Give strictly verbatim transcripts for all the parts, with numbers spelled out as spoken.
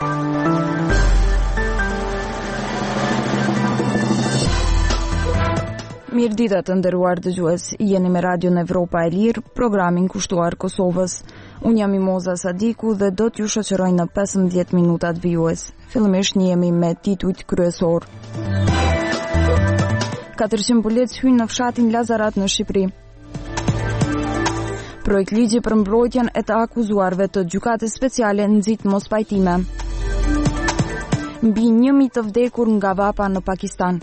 Mirëdita të nderuar dëgjues, jeni me Radion Evropa e Lirë, programin kushtuar Kosovës. Unë jam Mimoza Sadiku dhe do t'ju shoqëroj në pesëmbëdhjetë minutat vijues. Fillimisht njihemi me titujt kryesor. katërqind policë hynë në fshatin Lazarat në Shqipëri. Projekt ligji për mbrojtjen e të akuzuarve të gjykatës speciale nxit mospajtime. Mbi një mijë të vdekur nga vapa në Pakistan.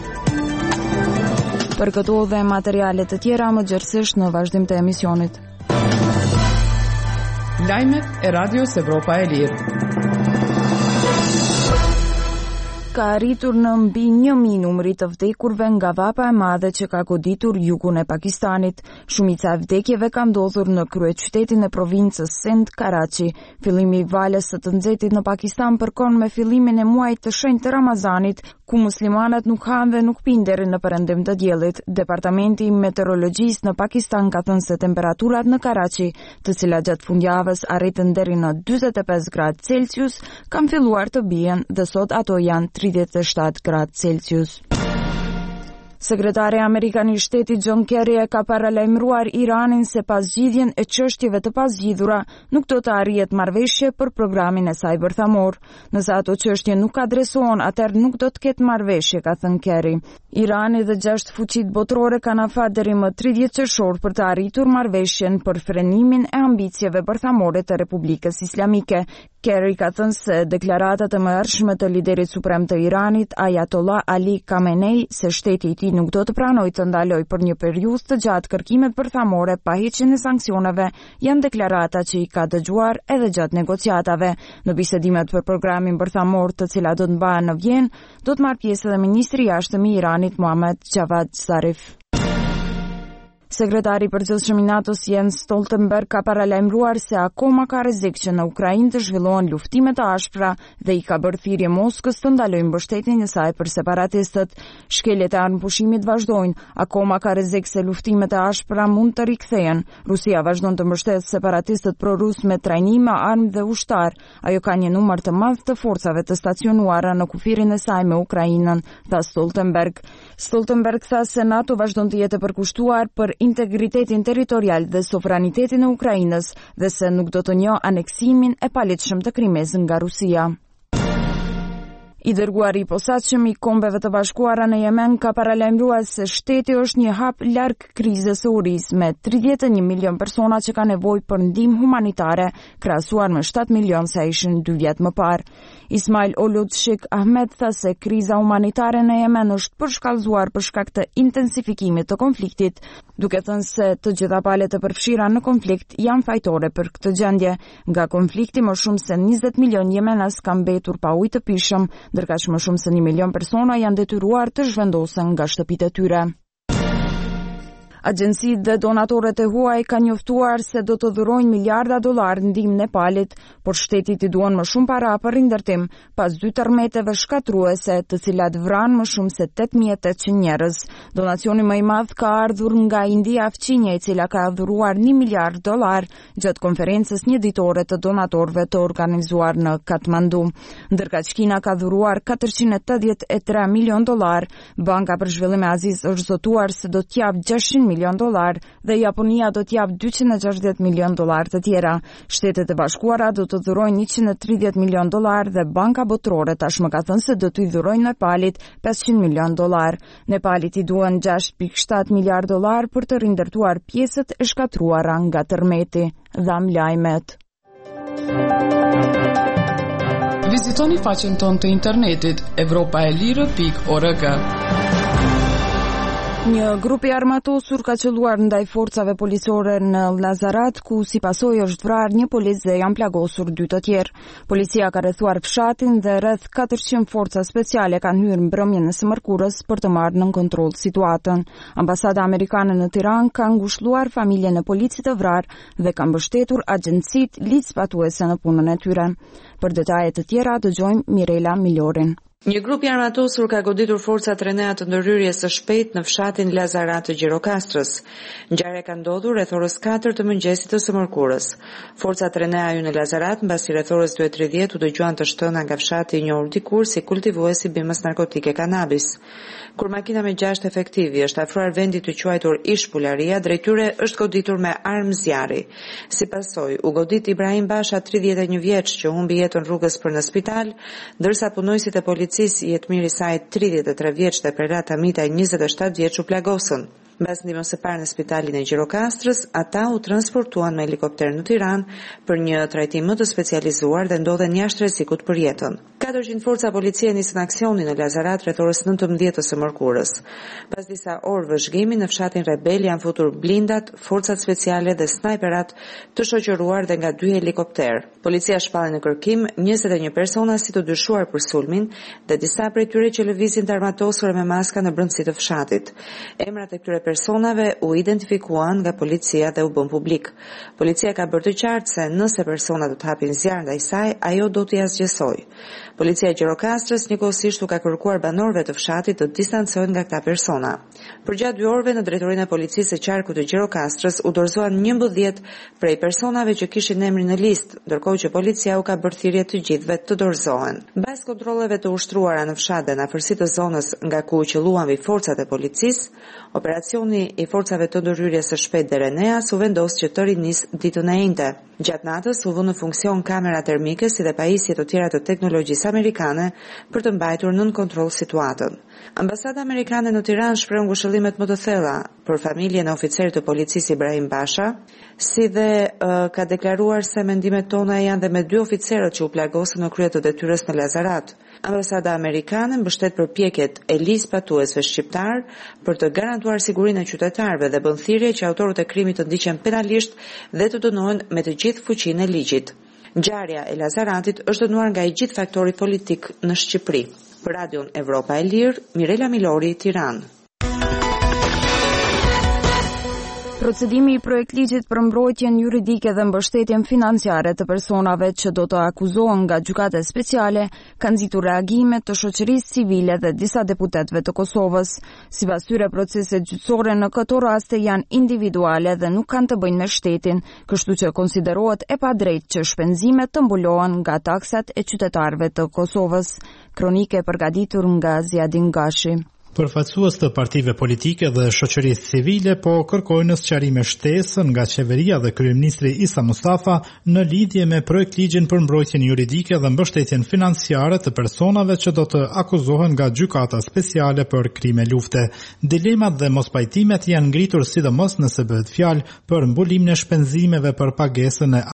Për këto dhe materiale të tjera më gjerësisht në vazhdim të emisionit. Lajmet e Radios Evropa e Lirë. Ka arritur në mbi një mijë numri të vdekurve nga vapa e madhe që ka goditur jugun e Pakistanit. Shumica e vdekjeve ka ndodhur në kryeqytetin e provincës Sindh, Karachi. Fillimi i valës së të nxehtit në Pakistan përkon me fillimin e muajit të shenjtë të Ramazanit, ku muslimanat nuk hanë dhe nuk pinë deri në perëndim të diellit. Departamenti i Meteorologjisë në Pakistan ka thënë se temperaturat në Karachi, të cilat gjatë fundjavës arritën deri në dyzet e pesë gradë Celsius, kanë filluar të bien dhe sot ato janë tridhjetë e shtatë gradë Celsius. Sekretari amerikan i shtetit John Kerry e ka paralajmëruar Iranin se pas zgjidhjen e çështjeve të pazgjidhura nuk do të arrihet marrëveshje për programin e saj bërthamor. Nëse ato çështje nuk adresohen, atëherë nuk do të ketë marrëveshje, ka thënë Kerry. Irani dhe gjashtë fuqitë botërore kanë afat deri më tridhjetë qershor për të arritur marrëveshjen për frenimin e ambicieve bërthamore të Republikës Islamike. Kerry ka thënë se deklaratat e mëhershme të liderit suprem të Iranit, Ayatollah Ali Khamenei, se shteti i tij nuk do të pranojë të ndalojë për një periudhë të gjatë kërkimet bërthamore pa heqjen e sanksioneve, janë deklarata që i ka dëgjuar edhe gjatë negociatave. Në bisedimet për programin bërthamor, të cilat do të mbahen në Vjenë, do të marrë pjesë edhe ministri i jashtëm i Iranit Mohammad Javad Zarif. Sekretari i përgjithshëm i NATO-s Jens Stoltenberg ka paralajmëruar se akoma ka rrezik që në Ukrainë të zhvillohen luftime të ashpra dhe i ka bërë thirrje Moskës të ndalojë mbështetjen e saj për separatistët. Shkeljet e armëpushimit vazhdojnë, akoma ka rrezik se luftimet e ashpra mund të rikthehen. Rusia vazhdon të mbështetë separatistët prorus me trajnime, armë dhe ushtar. Ajo ka një numër të madh të forcave të stacionuara në kufirin e saj me Ukrainën, tha Stoltenberg. Stoltenberg tha se NATO vazhdon të jetë e përkushtuar për integritetin territorial dhe sovranitetin e Ukrainës dhe se nuk do të njohë aneksimin e paligjshëm të Krimes nga Rusia. I dërguari i posaçëm i Kombeve të Bashkuara në Yemen ka paralajmëruar se shteti është një hap larg krizës së urisë me tridhjetë e një milion persona që kanë nevojë për ndihmë humanitare, krahasuar me shtatë milion sa ishin dy vjet më parë. Ismail Olud Sheikh Ahmed tha se kriza humanitare në Yemen është përshkallëzuar për shkak të intensifikimit të konfliktit, duke thënë se të gjitha palët e përfshira në konflikt janë fajtore për këtë gjendje. Nga konflikti më shumë se njëzet milion jemenas kanë mbetur pa ujë të pijshëm, ndërkaq më shumë se një milion persona janë detyruar të zhvendosen nga shtëpitë e tyre. Agjencitë dhe donatorët e huaj kanë njoftuar se do të dhurojnë miliarda dollar ndihmë Nepalit, por shtetit i duan më shumë para për rindërtim, pas dy tërmeteve shkatruese, të cilat vranë më shumë se tetë mijë e tetëqind njerëz. Donacioni më i madh ka ardhur nga India Fqinje, e cila ka dhuruar një miliard dollar gjatë konferencës njëditore të donatorëve të organizuar në Katmandu. Ndërkaq Kina ka dhuruar katërqind e tetëdhjetë e tre milion dollar. Banka për Zhvillim e Azisë është zotuar se do të japë gjashtëqind milion dollar dhe Japonia do të japë dyqind e gjashtëdhjetë milion dollar të tjera. Shtetet e Bashkuara do të dhurojnë njëqind e tridhjetë milion dollar dhe Banka Botërore tashmë ka thënë se do t'i dhurojnë Nepalit pesëqind milion dollar. Nepalit i duan gjashtë pikë shtatë miliard dollar për të rindërtuar pjesët e shkatruara nga tërmeti. Dham lajmet. Vizitoni faqen tonë të internetit evropaelire pikë org. Një grup i armatosur ka qelluar ndaj forcave policore në Lazarat, ku si pasojë është vrarë një polic dhe janë plagosur dy të tjerë. Policia ka rrethuar fshatin dhe rreth katërqind forca speciale kanë hyrë mbrëmjen e së mërkurës për të marrë nën kontroll situatën. Ambasada amerikane në Tiranë ka ngushëlluar familjen e policit të vrarë dhe ka mbështetur agjencitë ligjzbatuese në punën e tyre. Për detaje të tjera dëgjojmë Mirela Milorin. Një grup i armatosur ka goditur forcat Renea të ndërhyrjes së shpejtë në fshatin Lazarat të Gjirokastrës. Ngjarja ka ndodhur rreth orës katër të mëngjesit të së mërkurës. Forcat Renea hyn në Lazarat mbasi rreth orës dy e tridhjetë u dëgjuan të shtëna nga fshati i njohur dikur si kultivuesi bimës narkotike kanabis. Kur makina me gjashtë efektivi është afruar vendit të quajtur Ish Pularia, drejt tyre është goditur me armë zjarri. Si pasojë, u godit Ibrahim Basha, tridhjetë e një vjeç, që humbi jetën rrugës për në spital, ndërsa punojësit e policisë jetëmiri i saj tridhjetë e tre vjeç dhe Prerata Mitaj njëzet e shtatë vjeç u plagosën. Mbas ndihmës së parë në spitalin e Gjirokastrës, ata u transportuan me helikopter në Tiranë për një trajtim më të specializuar dhe ndodhen jashtë rrezikut për jetën. katërqind forca policie nisën aksionin në Lazarat rreth orës nëntëmbëdhjetë të së mërkurës. Pas disa orë vëzhgimi në fshatin Rebel janë futur blindat, forcat speciale dhe snajperat të shoqëruar dhe nga dy helikopter. Policia shpalli në kërkim njëzet e një persona si të dyshuar për sulmin dhe disa prej tyre që lëvizin të armatosur me maska në brendësi të fshatit. Emrat e këtyre personave u identifikuan nga policia dhe u bën publik. Policia ka bërë të qartë se nëse persona do të hapin zjarr ndaj saj, ajo do t'i asgjësojë. Policia e Gjirokastrës njëkohësisht u ka kërkuar banorëve të fshatit të distancohen nga këta persona. Përgjatë dy orëve në drejtorinë e policisë së qarkut të Gjirokastrës u dorëzuan njëmbëdhjetë prej personave që kishin emrin në listë, ndërkohë që policia u ka bërë thirrje të gjithëve të dorëzohen. Mbas kontrolleve të ushtruara në fshat dhe në afërsi të zonës nga ku u qelluan mbi forcat e policisë, operacioni i forcave të ndërhyrjes së shpejtë dhe Reneas u vendos që të rinis ditën e njëjtë. Gjatë natës u vënë në funksion kamera termike si dhe pajisje të tjera të teknologjisë amerikane për të mbajtur nën kontroll situatën. Ambasada amerikane në Tiranë shpreh ngushëllimet më të thella për familjen e oficerit të policisë Ibrahim Basha, si dhe uh, ka deklaruar se mendimet tona janë dhe me dy oficerët që u plagosën në krye të detyrës në Lazarat. Ambasada amerikane mbështet përpjekjet e listë patuesve shqiptar për të garantuar sigurinë e qytetarëve dhe bën thirrje që autorët e krimit të ndiqen penalisht dhe të dënohen me të gjithë fuqinë e ligjit. Ngjarja e Lazaratit është dënuar nga i gjithë faktorit politik në Shqipëri. Për Radion Evropa e Lirë, Mirela Milori, Tiranë. Procedimi i projektligjit për mbrojtjen juridike dhe mbështetjen financiare të personave që do të akuzohen nga gjykate speciale ka nxitur reagime të shoqërisë civile dhe disa deputetëve të Kosovës. Sipas tyre, proceset gjyqësore në këto raste janë individuale dhe nuk kanë të bëjnë me shtetin, kështu që konsiderohet e padrejtë që shpenzimet të mbulohen nga taksat e qytetarëve të Kosovës. Kronike përgatitur nga Ziadin Gashi. Përfaqësues të partive politike dhe shoqërisë civile po kërkojnë sqarime shtesën nga qeveria dhe kryeministri Isa Mustafa në lidhje me projektligjin për mbrojtjen juridike dhe mbështetjen financiare të personave që do të akuzohen nga gjykata speciale për krime lufte. Dilemat dhe mospajtimet janë ngritur sidomos nëse bëhet fjalë për mbulimin e shpenzimeve për pagesën e